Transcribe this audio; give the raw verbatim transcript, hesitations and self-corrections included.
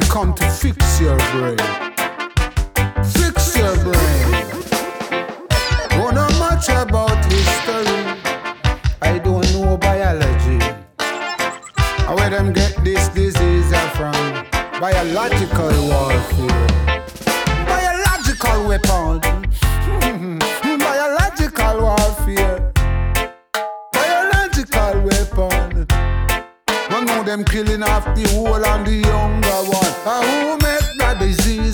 come to fix your brain. Fix your brain. Don't know much about history. I don't know biology. Where them get this disease are from? Biological warfare. Biological weapon. Biological warfare. Biological weapon. One know them killing off the whole and the younger one. Uh, who make that disease?